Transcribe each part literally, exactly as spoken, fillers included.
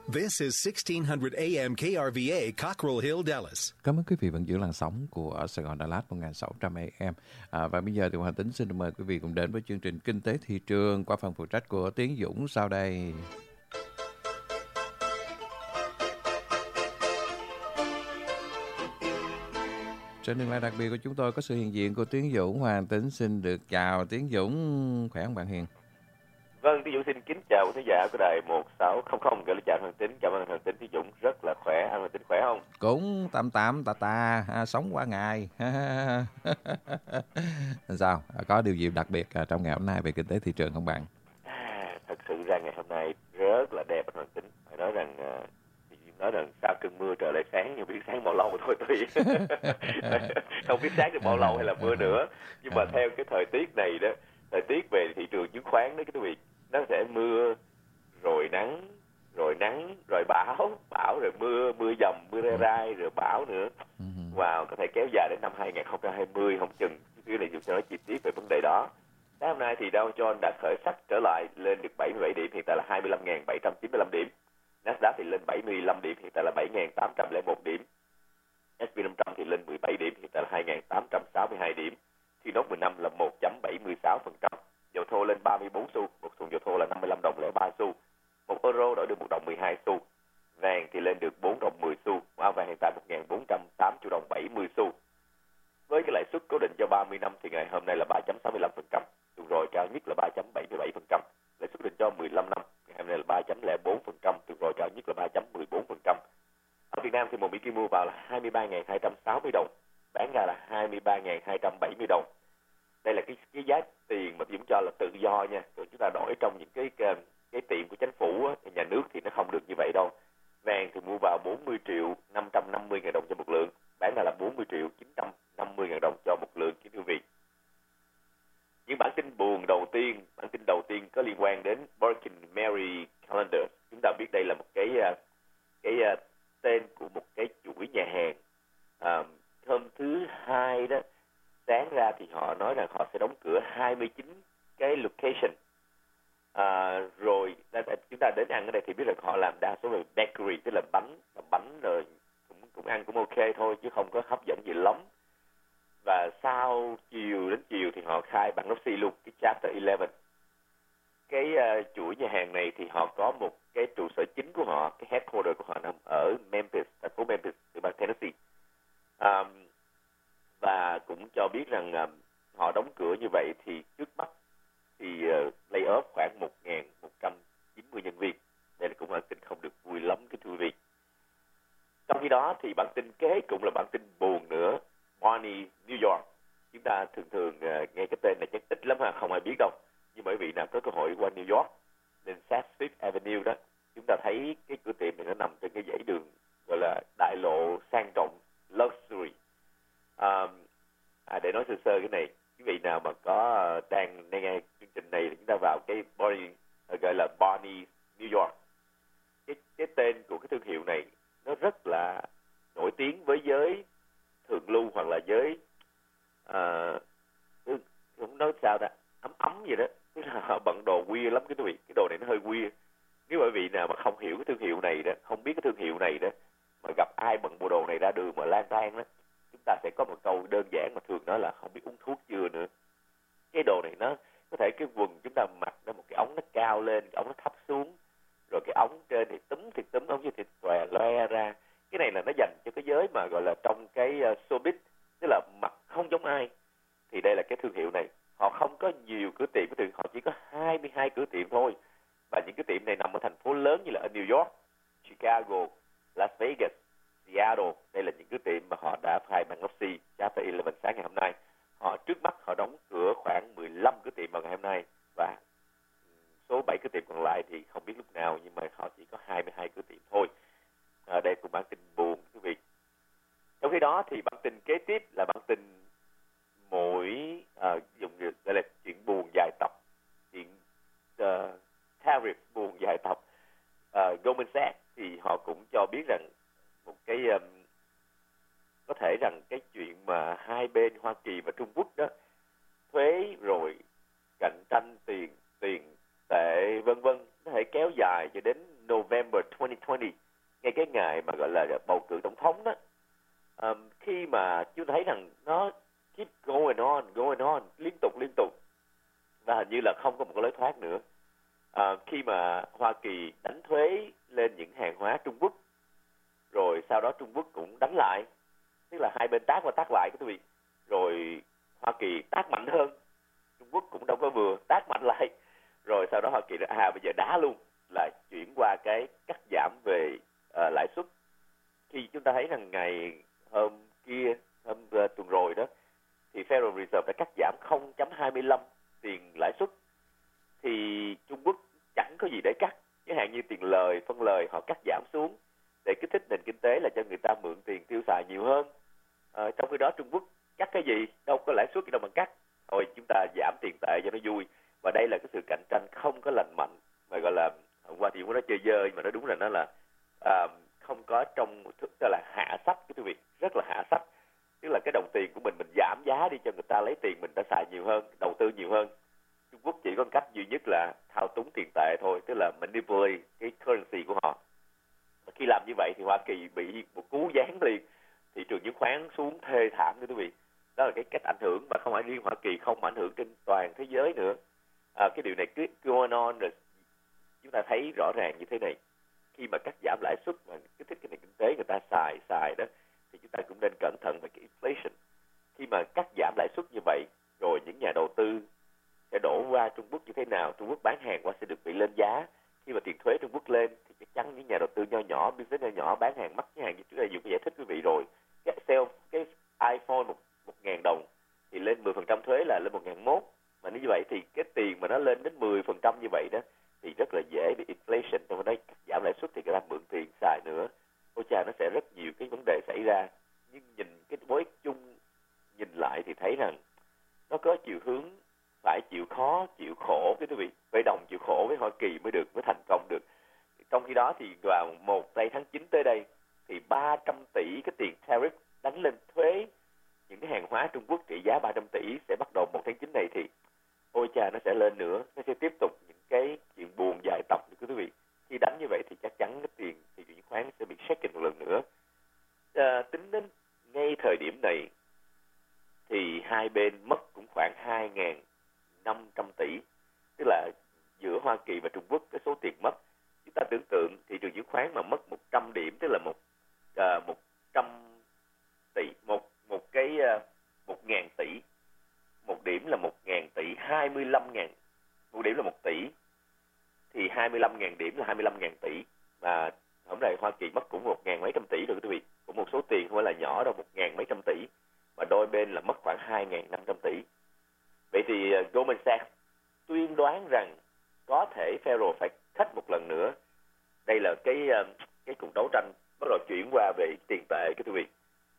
This is sixteen hundred A M K R V A, Cockrell Hill, Dallas. Cảm ơn quý vị vẫn giữ làn sóng của Sài Gòn Đà Lạt một nghìn sáu trăm A M. À, và bây giờ thì Hoàng Tính xin mời quý vị cùng đến với chương trình Kinh tế thị trường qua phần phụ trách của Tiến Dũng sau đây. Trên đường lại đặc biệt của chúng tôi có sự hiện diện của Tiến Dũng. Hoàng Tính xin được chào Tiến Dũng, khỏe không bạn Hiền? Vâng, Tiến Dũng xin kính chào quý khán giả của đài một sáu không không, gửi lời chào Hoàng Tính. Cảm ơn Hoàng Tính. Tiến Dũng rất là khỏe. Anh Hoàng Tính khỏe không? Cũng tạm tạm tà tà, à, sống qua ngày. Sao? Có điều gì đặc biệt trong ngày hôm nay về kinh tế thị trường không bạn? À, thật sự ra ngày hôm nay rất là đẹp anh Hoàng Tính. Phải nói rằng nói rằng sau cơn mưa trời lại sáng, nhưng biết sáng bao lâu thôi tùy. Không biết sáng được bao lâu hay là mưa nữa. Nhưng mà theo cái thời tiết này đó, thời tiết về thị trường chứng khoán đó quý vị, nó sẽ mưa rồi nắng, rồi nắng, rồi bão, bão rồi mưa, mưa dầm, mưa rai rai, rồi bão nữa. Wow, có thể kéo dài đến năm hai không hai không không chừng. Cái này chúng ta nói chi tiết về vấn đề đó. Sáng hôm nay thì Dow Jones đã khởi sắc trở lại, lên được bảy mươi bảy điểm, hiện tại là hai mươi lăm nghìn bảy trăm chín mươi lăm điểm. Nasdaq thì lên bảy mươi lăm điểm, hiện tại là bảy nghìn tám trăm lẻ một điểm. ét and pê năm trăm thì lên mười bảy điểm, hiện tại là hai nghìn tám trăm sáu mươi hai điểm. Thì nốt mười năm là một phẩy bảy mươi sáu phần trăm. Dầu thô lên ba mươi bốn xu, một thùng dầu thô là năm mươi lăm đồng lẻ ba xu. Một euro đổi được một đồng mười hai xu. Vàng thì lên được bốn đồng mười xu. Áo vàng hiện tại một nghìn bốn trăm tám mươi đồng bảy mươi xu. Với cái lãi suất cố định cho ba mươi năm thì ngày hôm nay là ba phẩy sáu mươi lăm phần trăm. Tuần rồi cao nhất là ba phẩy bảy mươi bảy phần trăm. Lãi suất định cho mười lăm năm ngày hôm nay là ba phẩy không bốn phần trăm, tuần rồi cao nhất là ba phẩy mười bốn phần trăm. Ở Việt Nam thì một Mỹ Kim mua vào là hai mươi ba nghìn hai trăm sáu mươi đồng, bán ra là hai mươi ba nghìn hai trăm bảy mươi đồng. Đây là cái cái giá tiền mà chúng cho là tự do nha. Rồi chúng ta đổi trong những cái cái, cái tiệm của chính phủ á, nhà nước thì nó không được như vậy đâu. Vàng thì mua vào bốn mươi triệu năm trăm năm mươi ngàn đồng cho một lượng, bán ra là bốn mươi triệu chín trăm năm mươi ngàn đồng cho một lượng kính quý vị. Những bản tin buồn đầu tiên, bản tin đầu tiên có liên quan đến Birkin Mary Calendar. Chúng ta biết đây là một cái cái tên của một cái chuỗi nhà hàng. À, hôm thứ hai đó, sáng ra thì họ nói rằng họ sẽ đóng cửa hai mươi chín cái location. À, rồi chúng ta đến ăn ở đây thì biết rằng họ làm đa số là bakery, tức là bánh, làm bánh rồi cũng cũng ăn cũng ok thôi chứ không có hấp dẫn gì lắm. Và sau chiều đến chiều thì họ khai bankruptcy luôn, cái chapter eleven. Cái uh, chuỗi nhà hàng này thì họ có một cái trụ sở chính của họ, cái headquarter của họ nằm ở Memphis, thành phố Memphis, từ bang Tennessee. Um, và cũng cho biết rằng uh, họ đóng cửa như vậy thì trước mắt thì uh, lay off khoảng một nghìn một trăm chín mươi nhân viên. Đây là cũng bản tin không được vui lắm cái quý vị. Trong khi đó thì bản tin kế cũng là bản tin buồn nữa. Bonnie, New York. Chúng ta thường thường uh, nghe cái tên này chắc ít lắm ha, không ai biết đâu. Nhưng bởi vì nào có cơ hội qua New York, nên Saks Fifth Avenue đó, chúng ta thấy cái cửa tiệm này nó nằm trên cái dãy đường gọi là đại lộ sang trọng, luxury. Um, à, để nói sơ sơ cái này, quý vị nào mà có uh, đang nghe chương trình này, chúng ta vào cái Bonnie, uh, gọi là Bonnie, New York. Cái, cái tên của cái thương hiệu này nó rất là nổi tiếng với giới thượng lưu hoặc là giới uh, không nói sao ta, ấm ấm gì đó, tức là họ bận đồ weird lắm cái quý vị, cái đồ này nó hơi weird. Nếu bởi vì nào mà không hiểu cái thương hiệu này đó, không biết cái thương hiệu này đó, mà gặp ai bận bộ đồ này ra đường mà lang thang đó, chúng ta sẽ có một câu đơn giản mà thường nói là không biết uống thuốc chưa nữa. Cái đồ này nó có thể cái quần chúng ta mặc nó một cái ống nó cao lên, cái ống nó thấp xuống, rồi cái ống trên thì túm thì túm, ống dưới thì xòe loe ra. Cái này là nó dành cho cái giới mà gọi là trong cái uh, showbiz, tức là mặc không giống ai. Thì đây là cái thương hiệu này. Họ không có nhiều cửa tiệm, họ chỉ có hai mươi hai cửa tiệm thôi. Và những cái tiệm này nằm ở thành phố lớn như là ở New York, Chicago, Las Vegas, Seattle. Đây là những cái tiệm mà họ đã khai bankruptcy chapter eleven sáng ngày hôm nay. Họ trước mắt họ đóng cửa khoảng mười lăm cửa tiệm vào ngày hôm nay. Và số bảy cửa tiệm còn lại thì không biết lúc nào, nhưng mà họ chỉ có hai mươi hai cửa tiệm thôi. À, đây cũng bản tin buồn quý vị. Trong khi đó thì bản tin kế tiếp là bản tin mỗi uh, dùng gọi là chuyện buồn dài tập, chuyện uh, tariff buồn dài tập. uh, Goldman Sachs thì họ cũng cho biết rằng một cái um, có thể rằng cái chuyện mà hai bên Hoa Kỳ và Trung Quốc đó thuế rồi cạnh tranh tiền tiền tệ vân vân có thể kéo dài cho đến November twenty twenty, ngay cái ngày mà gọi là bầu cử tổng thống đó, um, khi mà chúng ta thấy rằng nó keep going on, going on, liên tục liên tục, và hình như là không có một cái lối thoát nữa. À, khi mà Hoa Kỳ đánh thuế lên những hàng hóa Trung Quốc, rồi sau đó Trung Quốc cũng đánh lại, tức là hai bên tác và tác lại, quý vị. Rồi Hoa Kỳ tác mạnh hơn, Trung Quốc cũng đâu có vừa, tác mạnh lại. Rồi sau đó Hoa Kỳ nói, à bây giờ đá luôn, là chuyển qua cái cắt giảm về uh, lãi suất. Khi chúng ta thấy rằng ngày hôm kia, hôm uh, tuần rồi đó, thì Federal Reserve đã cắt giảm không phẩy hai mươi lăm tiền lãi suất, thì Trung Quốc chẳng có gì để cắt. Chẳng hạn như tiền lời, phân lời họ cắt giảm xuống để kích thích nền kinh tế, là cho người ta mượn tiền tiêu xài nhiều hơn. À, trong khi đó Trung Quốc cắt cái gì, đâu có lãi suất gì đâu mà cắt. Thôi chúng ta giảm tiền tệ cho nó vui. Và đây là cái sự cạnh tranh không có lành mạnh, mà gọi là hôm qua thì cũng nói chơi dơi, mà nó đúng là nó là à, không có trong, tức là hạ sách, cái thứ việc rất là hạ sách. Tức là cái đồng tiền của mình mình giảm giá đi cho người ta lấy tiền mình đã xài nhiều hơn, đầu tư nhiều hơn. Trung Quốc chỉ có cách duy nhất là thao túng tiền tệ thôi, tức là manipulate cái currency của họ. Và khi làm như vậy thì Hoa Kỳ bị một cú giáng liền, thị trường chứng khoán xuống thê thảm nữa quý vị. Đó là cái cách ảnh hưởng, mà không phải riêng Hoa Kỳ, không ảnh hưởng trên toàn thế giới nữa. À, cái điều này cứ going on rồi chúng ta thấy rõ ràng như thế này. Khi mà cắt giảm lãi suất và kích thích cái nền kinh tế người ta xài xài đó, thì chúng ta cũng nên cẩn thận về cái inflation. Khi mà cắt giảm lãi suất như vậy, rồi những nhà đầu tư sẽ đổ qua Trung Quốc như thế nào? Trung Quốc bán hàng qua sẽ được bị lên giá. Khi mà tiền thuế Trung Quốc lên thì chắc chắn những nhà đầu tư nho nhỏ, business nho nhỏ bán hàng mắc cái hàng như trước đây dùng cái giải thích quý vị rồi. Cái sale cái iPhone một một ngàn đồng thì lên mười phần trăm thuế là lên một ngàn mốt. Mà như vậy thì cái tiền mà nó lên đến mười phần trăm như vậy đó thì rất là dễ bị inflation. Trong đây giảm lãi suất thì người ta mượn tiền xài nữa. Ôi chà, nó sẽ rất nhiều cái vấn đề xảy ra. Nhưng nhìn cái bối chung nhìn lại thì thấy rằng nó có chiều hướng phải chịu khó, chịu khổ cái quý vị, phải đồng chịu khổ với Hoa Kỳ mới được, mới thành công được. Trong khi đó thì vào một tây tháng chín tới đây thì ba trăm tỷ cái tiền tariff đánh lên thuế những cái hàng hóa Trung Quốc trị giá ba trăm tỷ sẽ bắt đầu một tháng chín này, thì ôi chà, nó sẽ lên nữa, nó sẽ tiếp tục những cái chuyện buồn dài tập nữa quý vị. Khi đánh như vậy thì chắc chắn cái tiền thị trường chứng khoán sẽ bị shaken một lần nữa. À, tính đến ngay thời điểm này thì hai bên mất cũng khoảng hai nghìn năm trăm tỷ, tức là giữa Hoa Kỳ và Trung Quốc cái số tiền mất. Chúng ta tưởng tượng thị trường chứng khoán mà mất một trăm điểm, tức là một uh, một trăm tỷ, một một cái uh, một ngàn tỷ, một điểm là một ngàn tỷ, hai mươi lăm ngàn, một điểm là một tỷ, thì hai mươi lăm ngàn điểm là hai mươi lăm ngàn tỷ. Mà hôm nay Hoa Kỳ mất cũng một ngàn mấy trăm tỷ rồi quý vị, cũng một số tiền không phải là nhỏ đâu, một ngàn mấy trăm tỷ, mà đôi bên là mất khoảng hai ngàn năm trăm tỷ. Vậy thì uh, Goldman Sachs tuyên đoán rằng có thể Federal phải cut một lần nữa. Đây là cái uh, cái cuộc đấu tranh bắt đầu chuyển qua về tiền tệ cái quý vị.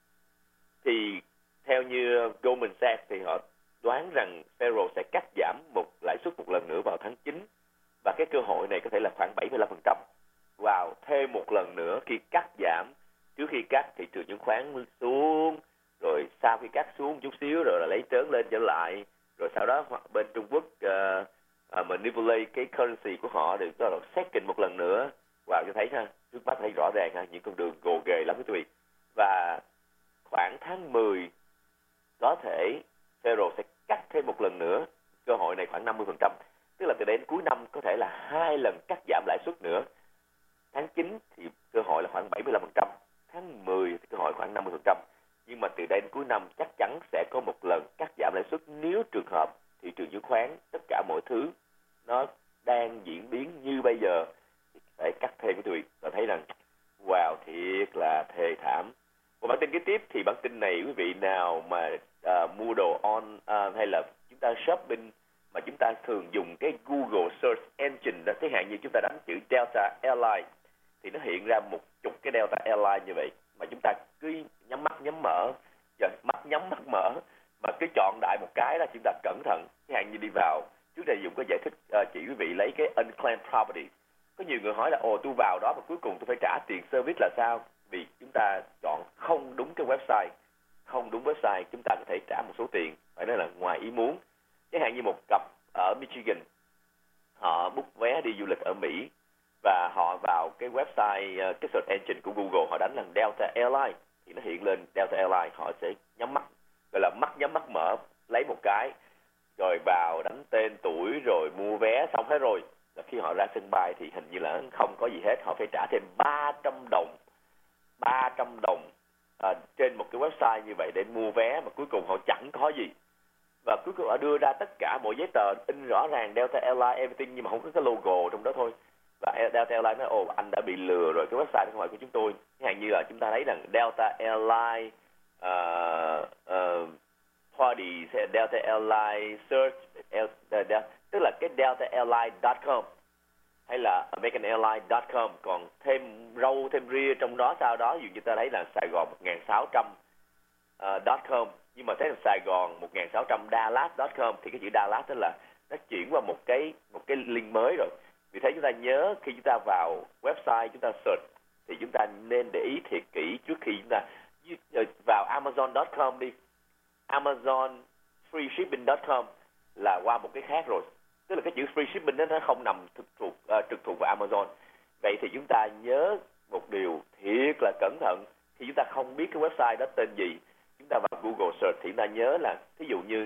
Thì theo như Goldman Sachs thì họ đoán rằng Federal sẽ cắt giảm một lãi suất một lần nữa vào tháng chín, và cái cơ hội này có thể là khoảng bảy mươi lăm phần trăm. Wow, thêm một lần nữa khi cắt giảm, trước khi cắt thị trường chứng khoán xuống, rồi sau khi cắt xuống chút xíu rồi là lấy trớn lên trở lại, rồi sau đó bên Trung Quốc uh, uh, manipulate cái currency của họ để cho second một lần nữa. Wow, cho thấy ha, trước mắt thấy rõ ràng ha, những con đường gồ ghề lắm quý vị. Và khoảng tháng mười có thể Federal sẽ cắt thêm một lần nữa, cơ hội này khoảng năm mươi phần trăm, tức là từ đến cuối năm có thể là hai lần cắt giảm lãi suất nữa. Tháng chín thì cơ hội là khoảng bảy mươi lăm phần trăm, tháng mười thì cơ hội khoảng năm mươi phần trăm. Nhưng mà từ đây đến cuối năm chắc chắn sẽ có một lần cắt giảm lãi suất nếu trường hợp thị trường chứng khoán tất cả mọi thứ nó đang diễn biến như bây giờ thì phải cắt thêm cái tụi. Và thấy rằng wow, thiệt là thê thảm. Một bản tin kế tiếp thì bản tin này quý vị nào mà uh, mua đồ on uh, hay là chúng ta shopping mà chúng ta thường dùng cái Google Search Engine đó, thế hạn như chúng ta đánh chữ Delta Airlines thì nó hiện ra một chục cái Delta Airlines như vậy, mà chúng ta cứ nhắm mắt nhắm mở, giờ mắt nhắm mắt mở mà cứ chọn đại một cái là chúng ta cẩn thận. Thế hạn như đi vào, trước đây dùng có giải thích uh, chỉ quý vị lấy cái unclaimed property. Có nhiều người hỏi là ồ tôi vào đó mà cuối cùng tôi phải trả tiền service là sao? Vì chúng ta chọn không đúng cái website, không đúng website, chúng ta có thể trả một số tiền, phải nói là ngoài ý muốn. Chẳng hạn như một cặp ở Michigan, họ book vé đi du lịch ở Mỹ, và họ vào cái website, cái search engine của Google, họ đánh là Delta Airlines thì nó hiện lên Delta Airlines. Họ sẽ nhắm mắt, gọi là mắt nhắm mắt mở, lấy một cái rồi vào đánh tên tuổi rồi mua vé xong hết rồi. Là khi họ ra sân bay thì hình như là không có gì hết, họ phải trả thêm ba trăm đồng ba trăm đồng à, trên một cái website như vậy để mua vé, mà cuối cùng họ chẳng có gì. Và cuối cùng họ đưa ra tất cả mọi giấy tờ in rõ ràng Delta Airlines everything, nhưng mà không có cái logo trong đó thôi. Và Delta Airlines nói ồ anh đã bị lừa rồi, cái website không phải của chúng tôi. Chẳng như là chúng ta thấy rằng Delta Airlines uh, uh, party, Delta Airlines search, tức là cái delta airlines chấm com hay là american airlines chấm com, còn thêm râu thêm ria trong đó sau đó. Ví dụ như ta thấy là Sài Gòn một nghìn sáu trăm .com, nhưng mà thấy là Sài Gòn một nghìn sáu trăm Dallas chấm com thì cái chữ Dallas đó là nó chuyển qua một cái một cái link mới rồi. Vì thế chúng ta nhớ khi chúng ta vào website chúng ta search thì chúng ta nên để ý thiệt kỹ trước khi chúng ta vào amazon chấm com đi. Amazon free shipping chấm com là qua một cái khác rồi, tức là cái chữ free shipping đó nó không nằm thực thuộc uh, trực thuộc vào Amazon. Vậy thì chúng ta nhớ một điều thiệt là cẩn thận khi chúng ta không biết cái website đó tên gì, chúng ta vào Google search thì chúng ta nhớ là ví dụ như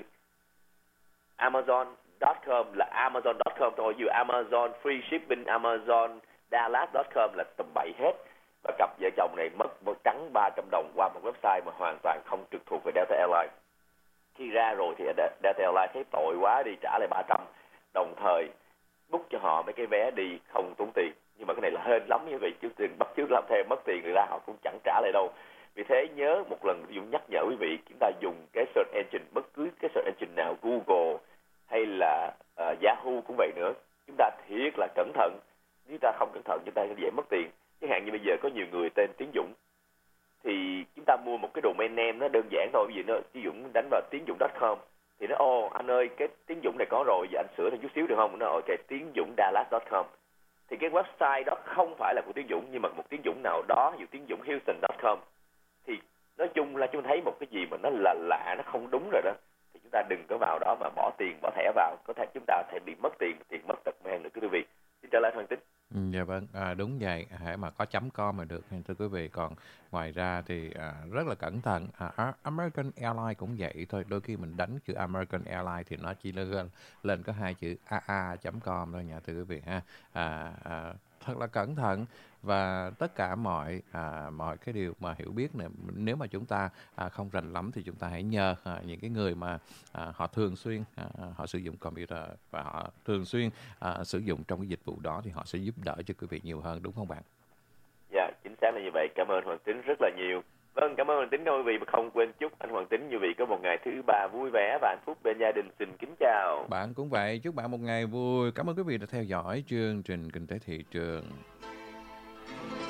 amazon chấm com là amazon chấm com thôi, ví dụ Amazon free shipping, Amazon Dallas chấm com là tầm bậy hết. Và cặp vợ chồng này mất một trắng ba trăm đồng qua một website mà hoàn toàn không trực thuộc về Delta Airlines. Khi ra rồi thì Delta Airlines thấy tội quá đi trả lại ba trăm, đồng thời book cho họ mấy cái vé đi không tốn tiền. Nhưng mà cái này là hên lắm như vậy, chứ tiền bắt chước làm theo mất tiền người ra họ cũng chẳng trả lại đâu. Vì thế nhớ một lần dùng nhắc nhở quý vị, chúng ta dùng cái search engine, bất cứ cái search engine nào, Google hay là uh, Yahoo cũng vậy nữa, chúng ta thiệt là cẩn thận. Nếu ta không cẩn thận chúng ta sẽ dễ mất tiền. Chẳng hạn như bây giờ có nhiều người tên Tiến Dũng thì chúng ta mua một cái domain name nó đơn giản thôi, ví dụ nó Tiến Dũng đánh vào tiến dũng chấm com thì nó ô anh ơi cái Tiến Dũng này có rồi, giờ anh sửa thêm chút xíu được không? Nó ok tiến dũng dallas chấm com thì cái website đó không phải là của Tiến Dũng, nhưng mà một Tiến Dũng nào đó, ví dụ tiến dũng houston chấm com, thì nói chung là chúng ta thấy một cái gì mà nó là lạ, nó không đúng rồi đó, thì chúng ta đừng có vào đó mà bỏ tiền bỏ thẻ vào, có thể chúng ta sẽ bị mất tiền, tiền mất tật mang nữa quý vị. Xin trở lại Hoàng Tính. Dạ vâng, à, đúng vậy, hãy mà có chấm com mà được thưa quý vị. Còn ngoài ra thì à, rất là cẩn thận. À, American Airlines cũng vậy thôi, đôi khi mình đánh chữ American Airlines thì nó chỉ lên lên có hai chữ a a chấm com thôi nha thưa quý vị ha. À, à, thật là cẩn thận và tất cả mọi à, mọi cái điều mà hiểu biết này, nếu mà chúng ta à, không rành lắm thì chúng ta hãy nhờ à, những cái người mà à, họ thường xuyên à, họ sử dụng computer và họ thường xuyên à, sử dụng trong cái dịch vụ đó thì họ sẽ giúp đỡ cho quý vị nhiều hơn, đúng không bạn? Dạ, chính xác là như vậy. Cảm ơn Hoàng Tín rất là nhiều. Vâng, cảm ơn Hoàng Tín quý vị, và không quên chúc anh Hoàng Tín như vị có một ngày thứ ba vui vẻ và hạnh phúc bên gia đình. Xin kính chào. Bạn cũng vậy, chúc bạn một ngày vui. Cảm ơn quý vị đã theo dõi chương trình Kinh tế Thị trường.